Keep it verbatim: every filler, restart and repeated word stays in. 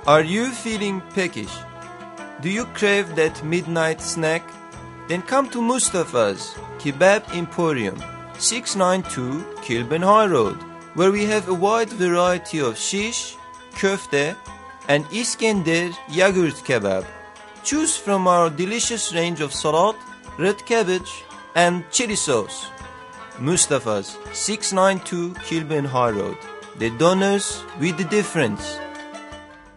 Are you feeling peckish? Do you crave that midnight snack? Then come to Mustafa's Kebab Emporium, six ninety-two Kilburn High Road, where we have a wide variety of shish, köfte, and Iskender yogurt kebab. Choose from our delicious range of salad, red cabbage, and chili sauce. Mustafa's, six ninety-two Kilburn High Road. The donors with the difference.